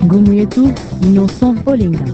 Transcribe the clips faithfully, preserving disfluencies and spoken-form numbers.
Ngumu yetu Innocent Olinga.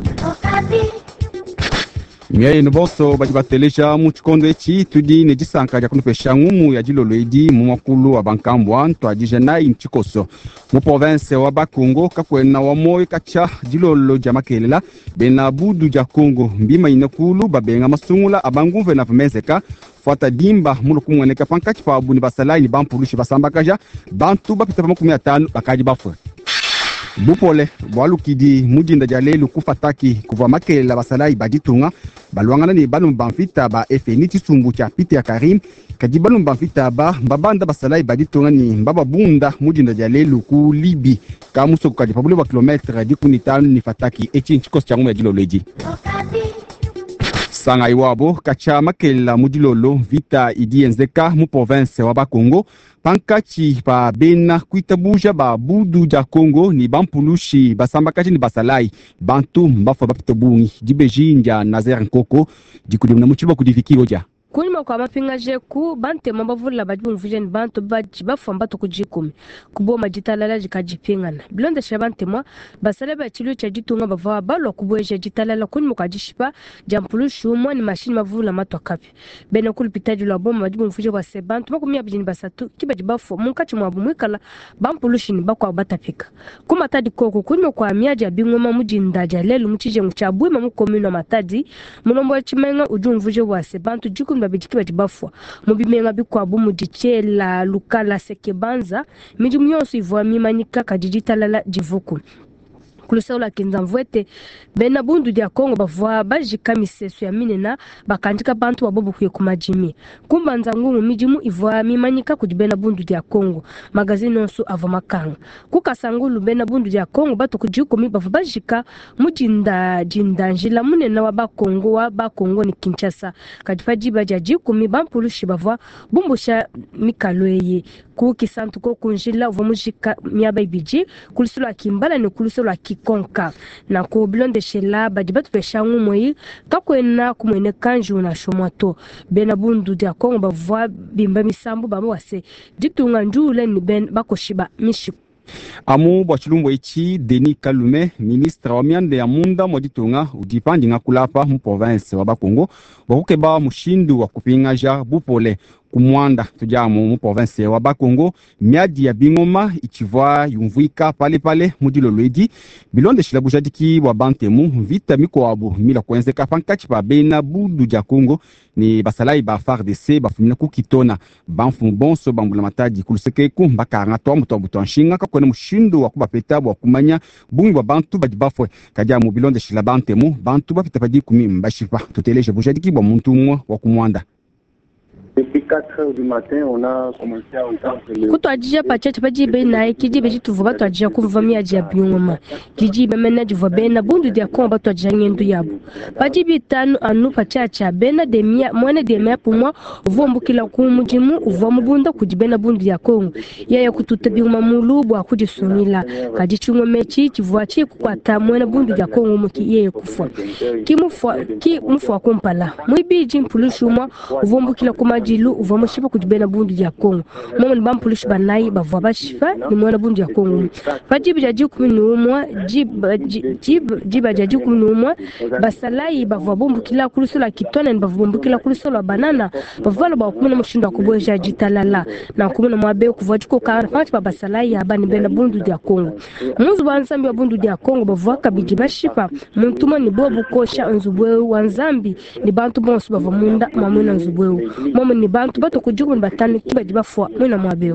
Miye nuboso baji batelesha muchikondo echi tudi ne jisanka ja kunupesha ngumu ya jilolo edi mu makulu wa bankambwa ntwa ajijana inchikoso mu province wa Bakongo kakwena wa moyo kacha jilolo ja makelela bena budu ja Kongo mbima inakulu babenga masungula abangumve na vamezeka fata dimba mulu kumweneka pankachi pa abuni basalai ni bampulushi basambakaja bantu bapita pa makumi atano bakaji bafwe. Bupole walukidi mujinda jalelu kufataki kuva makelela basalai baditunga balwangana ni banu banfita ba efeniti sumbu cha piti ya Karim kadi banu banfita ba babanda basalai baditunga ni mbaba bunda mujinda jalelu ku Libi kamuso kadi pabule wa kilometre di kunitanu ni fataki echi nchikosi changume ya jilo leji. Sanga iwabo kacha makelela mujilolo vita idi enzeka mu province wa Bakongo pankachi pa bena kuitabuja ba budu ja Kongo ni bampulushi basambakaji ni basalai bantu mbafa bapitobungi dibeji nja Nazer Nkoko dikudi mna muchiba kudifikiro ja Kulima kwa mapinga jeku bante mambavula bajibu mvujeni bantu baji bafamba to kujikumi kubo majitalala jikajipingana blonde shabante mwa basaleba chilu cha jitunga bava balo kubweje jitalala kulima kwa jishipa jampulushu mwa ni mashini mavula matwa kapi bena kulipitaji la bomba bajibu mvuje kwa sebantu makumi abijini basatu kiba jibafo munkachi mwabumwikala bampulushi ni bakwa batapika kuma tadi koko kulima kwa miaji ya bingoma mujindaja lelu mchije mchabui mamu komino matadi munombo chimenga uju mvuje kwa sebantu jikumi babijikiba jibafwa mubimenga bikwabu mudichela lukala sekebanza mijimu yonso ivwa mimanyika kajijitalala jivuku kulusaula kinzamvwete bena bundu dia Kongo bavwa bajika misesu ya minena bakandika bantu wabobu kuye kumajimi kumba nzangu mijimu ivwa mimanyika kujibena bundu dia Kongo magazini onsu ava makanga kukasangulu bena bundu dia Kongo bato kujiku mi bavwa bajika mujinda jinda njila munena wa Bakongo wa Bakongo ni Kinshasa kadifajiba jajiku mi bampulushi bavwa bumbusha mikalweye kukisantu ko kunjila uva mujika miaba ibiji kulusula kimbala ni kulusula konka na ko blonde shela badibatu peshangu moyi kakwena kumwene kanju na shomato bena bundu dia Kongo bavwa bimba misambu bamwase ditunga njule ni ben bakoshiba mishi amu bwachilumbo ichi Denis Kalume ministre wa miande ya munda moditunga udipandi nga kulapa mu province wa Bakongo bakukeba mushindu wa kupingaja bupole kumwanda tujamu mu province wa Bakongo miadi ya bingoma ichivwa yumvuika pale pale mudilolwedi bilonde shilabujadiki wa bantemu vita mikoabu mila kwenzeka pankachi pa bena budu ja Kongo ni basalai ba F A R D C bafumina kukitona banfu bonso bambula matadi kulusekeku mbaka ngatwa mutobuto nshinga kakwena mushindu wa kubapeta wa kumanya bungi wa bantu badibafwe kadia mu bilonde shilabantemu bantu bapita padi kumi mbashipa tuteleje bujadiki wa muntu mwa wa kumwanda. Depuis quatre heures du matin, on a commencé à entendre le... Kuto ajija pachacha pajibe na kijibe jitu batu ajija kumvamia ajia biungoma. Kijibe mena jiva bena bundu dia Kongo batu ajija ngendu yabu. Pajibe tanu anu pachacha bena demia mwana demia pumwa uvombu kila kumujimu uvomu bunda kujibena bundu dia Kongo. Yaya kututa biungoma mulubu wa kujisumila. Kajichungo mechi chivua chi kukwata mwana bundu dia Kongo muki yeye kufwa. Ki mufwa, ki mufwa kumpala. Mwibi jimpulushu mwa uvombu kila kumajilu uvomu shipa kujibena bundu dia Kongo. Mama ni bampulushu banai bavwa bashifa ni mwana bundu dia Kongo. Pajibe jaji kumini umwa, jiba, jiba jaji kumini umwa, basalai bavwa bumbu kila kulusula kitona ni bavwa bumbu kila kulusula banana, bavwa lo bawa kumina mshindu wa kuboe jaji talala, na kumina mwabeo kuvwa jiko kaara panchi pa basalai ya bani bena bundu dia Kongo. Munzu wanzambi wa bundu dia Kongo bavwa kabiji bashifa, muntuma ni bobu kosha nzubweu, wanzambi ni bantu bonsu bavwa munda mamuna nzubweu. Mama ni bantu bato kujuku ni batani kiba jibafwa mwina mwabeo.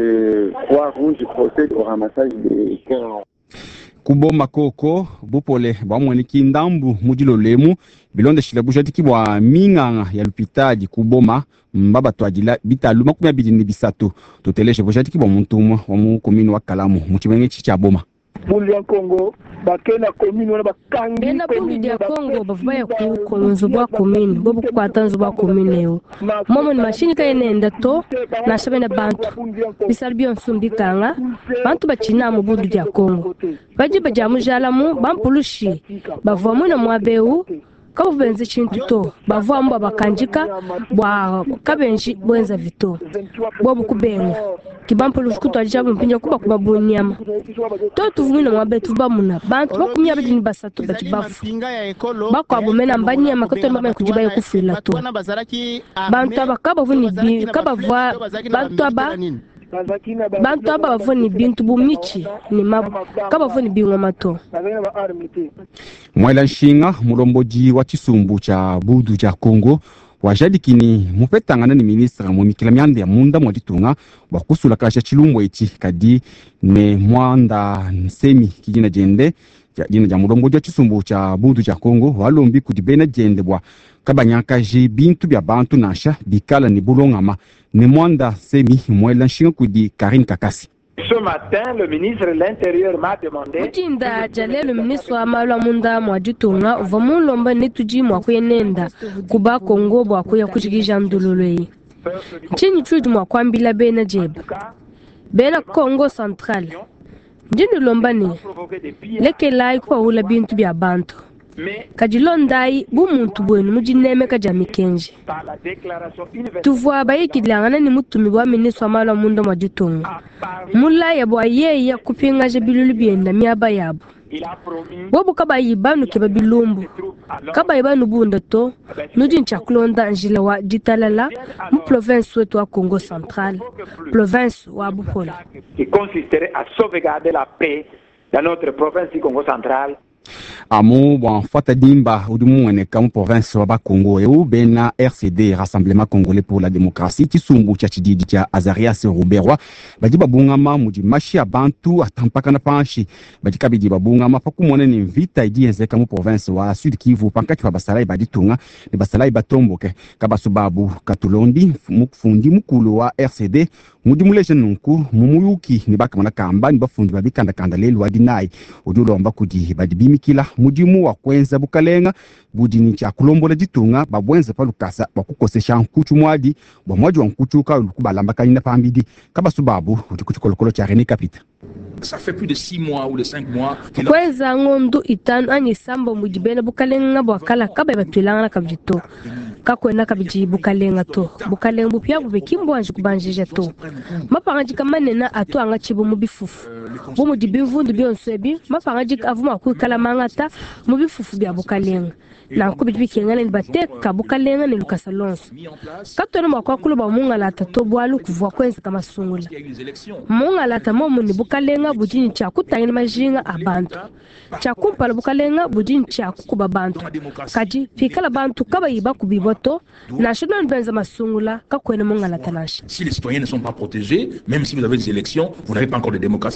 Kuboma koko bupole bamweniki ndambu mujilo lemu bilonde shilabujatiki bwa minganga ya lupitaji kuboma mbaba twajila bitalu makumi abiri ni bisatu tuteleje bujatiki bwa muntumwa wa mu komini wa Kalamu muchimenge chicha boma Bundu ya Kongo bakena komini wana bakangi bena bundu ya Kongo bavaya ku konzo bwa komini bobu kwatanzo bwa komini yo momo ni mashini ka enenda to na shabena bantu bisalbi onsumbikanga bantu bachina mu bundu ya Kongo baji bajamujala mu bampulushi bavwa mu na mwabeu kaba benze chintu to bavamba bakanjika bwa kabenji bwenza vito bwa bukubenga kibampo luskuto ajabu mpinja kuba kuba bunyama to tuvumina mwabetu bamuna bantu bakumya bidini basatu bakibafu bakwa bumena mbanya makoto mbama kujibaye kufila to bantu abakaba vuni bi kaba vwa bantu aba bantu aba bavuni bintu bumichi ni mabu kaba vuni biwa mato Mwela Nshinga mulomboji wa chisumbu cha Budu cha Kongo wajadikini mupetangana ni ministra mu mikila myanda ya munda mwaditunga wakusula kasha chilumbo eti kadi ne mwanda nsemi kijina jende jina ja mulomboji wa chisumbu cha Budu cha Kongo walombi kudibena jende bwa kabanyaka ji bintu bya bantu nasha bikala ni bulongama ne mwanda semi Mwela Nshinga kudi Karine Kakasi. Ce matin, le ministre de l'Intérieur m'a demandé. Mutinda jale le ministre wa malwa munda mwajitunga uvamu lomba netuji mwakuyenenda kuba Kongo bwakuya kuchigija ndululwe. Nchini chuju mwakwambila bena jeba. Bena Kongo Central. Njini lomba ni leke lai kwa ula bintu bya bantu. Kajilondai bu muntu bwenu mujineme kajami kenji. Tuvwa bayi kidlangana ni mutumi wa ministre wa malwa munda mwajitunga. Mula yabo ayeye ya kupinga jebilulu bienda miaba yabo. Wabu kaba yibanu keba bilumbu. Kaba yibanu bunda to, nujin chaklonda njila wa jitalala, mu province wetu wa Congo Central, province wa Bupola. Qui consisterait à sauvegarder la paix dans notre province du Congo Central. Amu bon fata dimba udumu ene kamu province wa Congo eu bena R C D Rassemblement Congolais pour la Démocratie kisumbu cha chididi cha Azarias Ruberwa badi babungama muji mashi abantu atampaka na panshi badi kabidi babungama pakumone ni vita idi enze kamu province wa Sud Kivu pankati wa basalai badi tunga ne basalai batomboke kabasubabu katulondi mukufundi mukulu wa R C D mudi muleje nunku mumuyuki ni bakamana kamba ni bafundi babikanda kanda lelu wadinai udulomba kudi badi bimikila mudimu wa kwenza bukalenga budini cha kulombola ditunga babwenza palukasa bakukosesha nkuchu mwadi bwa mwaji wa nkuchu ka lukubalamba kanina pambidi kabasubabu udikuchukolokolo cha René Kapita. Ça fait plus de six mois ou de cinq mois. Kweza ngondu itanu anyi sambo mujibena bukalenga bwakala kaba batwilanga kabito. Kakwena kabiji bukalenga to. Bukalenga bupya bubekimbo anje kubanjije to. Mapangaji kamanena ato anga chibu mubifufu. Bo mudibivundu byonsebi mapangaji avuma kukala mangata mubifufu bya bukalenga. Na kubiji kengana bateka bukalenga ne lukasalonso. Katona makwakulu ba munga la tato bwalu kuvwa kwenza kama sungula. Munga la tamomu ni bukalenga bujini cha kutangina majinga abantu. Cha kumpala bukalenga bujini cha kukuba bantu. Kaji fikala bantu kaba yiba kubiboto na shino nbenza masungula kakwene munga la tanashi. Si les citoyens ne sont pas protégés, même si vous avez des élections, vous n'avez pas encore de démocratie.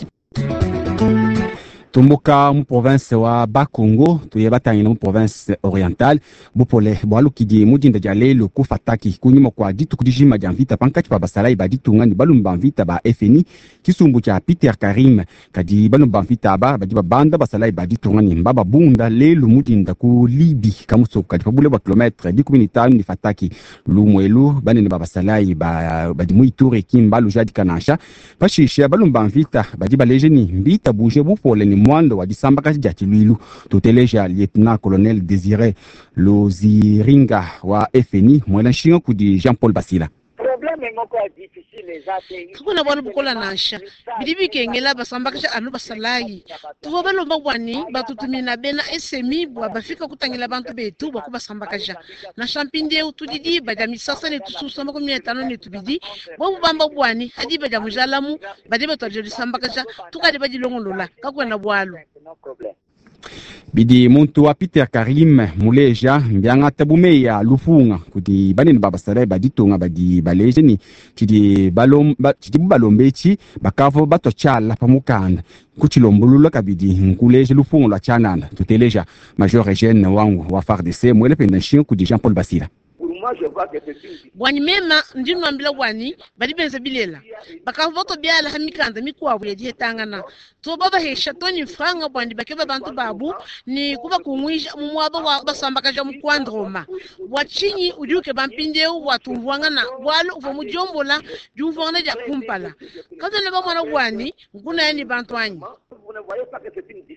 Tumbuka mu province wa Bakongo tuyebatangina mu province orientale bupole bwalukidi mudinda jalelo kufataki kunyuma kwa ditu kudijima jamvita pankati pa basalai baditunga ni balumba mvita ba F N I kisumbu cha Peter Karim kadi balumba mvita ba badiba banda basalai baditunga ni mbaba bunda lelo mudinda ku Libi kamusoka kadi pabule ba kilometre di kumi na tano ni fataki lumwelu banene ba basalai ba badimu itore kimbalu jadi kanasha pashisha balumba mvita badiba lejeni mbita buje bupole ni mwando wa disamba kasi jati luilu tuteleja lieutenant colonel Désiré Loziringa wa F N I Mwela Nshinga kudi Jean-Paul Basila. Kuna bwana bukola nasha bidibi kengela basambakisha anu basalayi tuvo balomba bwani batutumina bena S M I bwa bafika kutangela bantu betu bwa kubasambakisha na champinde utudidi baja misasa ne tususamba ko mietano ne tubidi bo bamba bwani hadi baja mujalamu badi batoje disambakisha tukadi baji longolola kakwena bwalo bidi muntu wa Peter Karim muleja mbyanga tabume ya lufunga kudi banene baba sare baditunga badi baleje ni kidi balom kidi balombechi bakavo batochala pamukanda kuchilombulula kabidi nkuleje lufunga la chanana tuteleja major Eugène wangu wa F A R D C mwele penda shin kudi Jean-Paul Basila. Bwani mema ndinu ambila bwani bali benza bilela baka voto biala hamikanda mikwa bwe dietangana to baba hesha toni franga bwani bakeba bantu babu ni kuba kumwisha mumwabo wa basambaka ja mkwandroma wachinyi ujuke bampinde watumvwanga na walo uvo mujombola juvona ja kumpala kaza ne bamwana bwani nguna yani bantu anyi. Vous ne voyez pas que c'est une distraction de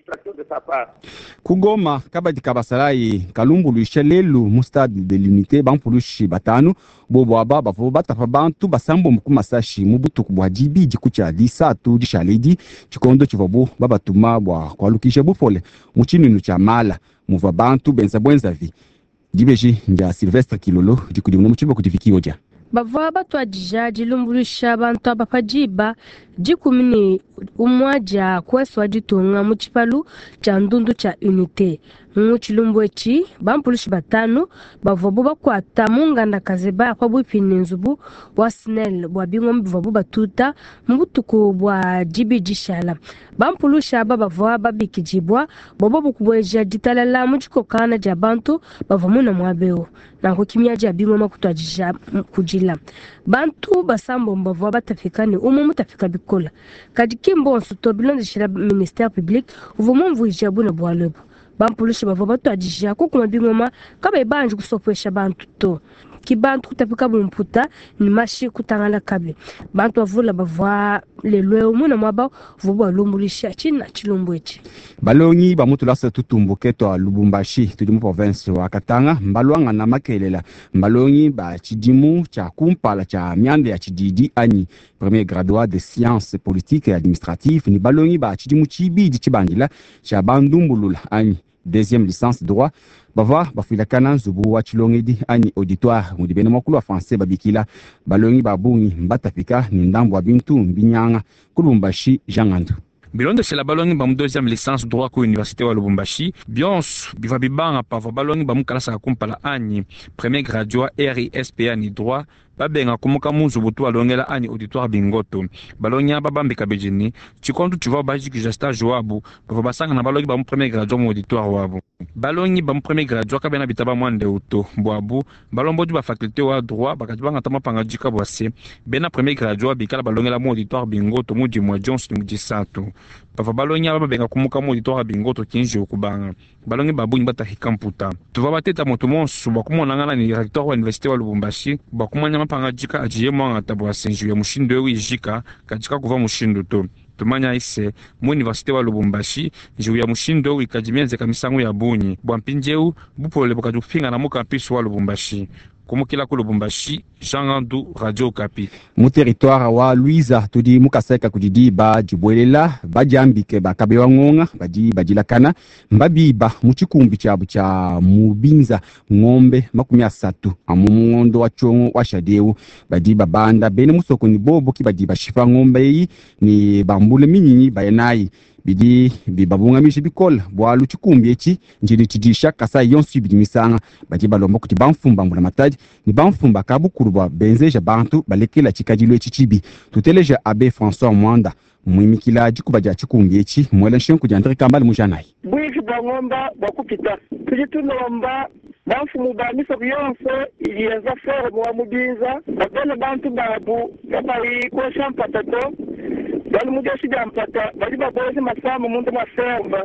sa part. Kugoma kabadi kabasalai kalumbuluisha lelu mu stade de l'unité bampulushi batanu bobo aba bavo batafa bantu basambo mukumasashi mubutuku bwa jibi jikucha disatu dishaledi chikondo chivobo babatuma bwa kwalukisha bufole muchininu cha mala muva bantu benza bwenza vi dibeji nja Sylvestre Kilolo jikudi muchibo kudifikio ja bava batu ajija jilumbulisha bantu abapajiba jikumini umwaja kweswa jitunga muchipalu cha ndundu cha unité muchilumbu echi bampulishi batanu bavobo bakwata munganda kazeba kwa bwipini nzubu wa snel bwa bingo mbivobo batuta mbutuku bwa jibi jishala bampulisha baba voa babikijibwa bobo bukubweja jitalala mujikokana ja bantu bavomuna mwabeo na kukimia ja bingo makutwa jija kujila bantu basambo mbavoa batafikani umu mutafika bikola kadikimbo nsuto bilonde shira ministère public uvumumvu ijabu na bwalebo bampulushi bava batu ajija kukuma bingoma kabe banju kusopwesha bantu to kibantu kutapika bumputa ni mashi kutangala kabe bantu bavula bava lelwe umuna mwaba vubo lumbulisha china chilumbwechi balongi bamutula se tutumbu keto Lubumbashi tudi mu province wa Katanga mbalwanga na makelela mbalongi ba chidimu cha kumpala cha miande ya chididi ani premier graduat de sciences politiques et administratives ni balongi ba chidimu chibidi chibandila cha bandumbulula ani deuxième licence droit bava bafila kana zubu wa chilongedi ani auditoire mudibene makulu wa français babikila balongi babungi mbatafika ni ndambo wa bintu mbinyanga kulumbashi jangandu Bilonde c'est la balongi bam deuxième licence droit ku université wa Lubumbashi bions biva bibanga pava balongi bamukala sa kumpala ani premier graduat R I S P ani droit babenga kumuka munzu butu alongela ani auditoire bingoto balongi babambe kabejini chikondu chiva bajiki ja stage wabu bava basanga na balongi bam premier graduat mu auditoire wabu balongi bam premier graduat kabena bitaba mwande uto bwabu balombo du ba faculté wa droit bakatibanga tama panga jika bwase bena premier graduat bikala balongela mu auditoire bingoto mu di mwa Johnson mu di sato bava balongi babenga kumuka mu auditoire bingoto kinji okubanga balongi babunyi bata hikamputa tuva bateta moto monsu bakumona ngana ni recteur wa université wa Lubumbashi bakumanya mapanga jika ajiye mwanga tabwa senju ya mushindo ewi jika kajika kuva mushindo to tumanya ise mu université wa Lubumbashi jiu ya mushindo ewi kajimienze kamisangu ya bunyi bwampinjeu bupole bukajupinga na mu campus wa Lubumbashi kumukila ku Lubumbashi Jangandu Radio Okapi mu territoire wa Luiza tudi mukaseka kujidi ba jibwelela bajambike bakabewa ngonga baji bajilakana mbabiba muchikumbi chabu cha mubinza ngombe makumi asatu amumondo wa chongo wa shadeu baji babanda bene musoko ni bobo kibadi bashifa ngombe yi ni bambule minyinyi bayenayi bidi bibabunga mishi bikola bwalu chikumbi echi njiri tidisha kasa yonsu bidimisanga baji balomba kuti bamfumba mbula mataji ni bamfumba kabukuru bwa benzeja bantu balekela chikajilo echi chibi tuteleja abe François Mwanda mwimikila jikubaja chikumbi echi mwela nshenku jandri kambali mujanai bwiji bangomba bakupita tujitunomba bamfumu bamisa biyonse iyenza fere mwa mubinza bakele bantu babu yabayi kwa shampatato bali mujeshi jampata bali babozi masamu mundu masemba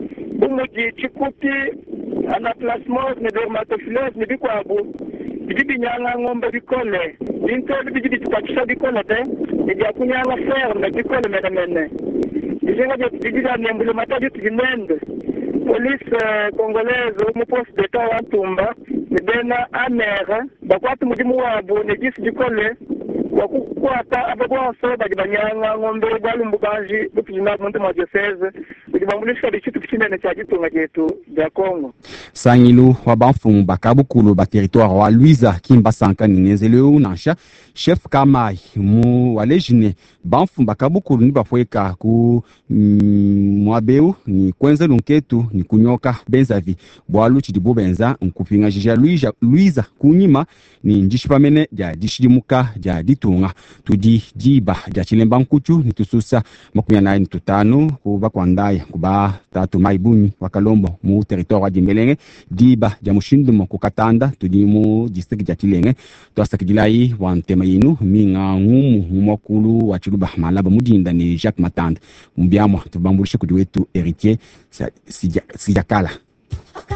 umuji chikuti ana plasmose ne dermatophiles ne bikwabu bibi nyanga ngombe bikole intebe bibi tukakisha bikole te nija kunyanga ferme bikole mene mene ijenga je bibi ya nyembule mataji tuginende police congolaise mu poste d'état wa Tumba ne bena amere bakwatu mudimu wabo ne gisi bikole wakukwata abagwanso bagibanyanga ngombe balumbukanji bupina muntu ma diocese bibambulisha bichitu kichindene cha gitunga jetu ya Kongo sangilu wa bamfumu bakabukulu ba territoire wa Luiza kimba sanka ninezele nansha chef Kamai mu walejine bamfumu bakabukulu ni bafweka ku mm, mwabeu ni kwenze lunketu ni kunyoka benzavi bwalu chidibo benza nkupinga jija Luiza Luiza kunyima ni njishipamene ja dishimuka ja ditunga tudi jiba ja chilemba nkuchu ni tususa makumya na ni tutano kuba kwandaya kuba tatu maibuni wakalombo mu territoire wa Dimbelenge diba ja mushindumo kukatanda tudi mu district ja Tilenge twasakijilai wantema yinu minga ngumu mumokulu wa chiluba malaba mudinda ni Jacques Matanda mbyamwa tubambulishe kudi wetu héritier sijakala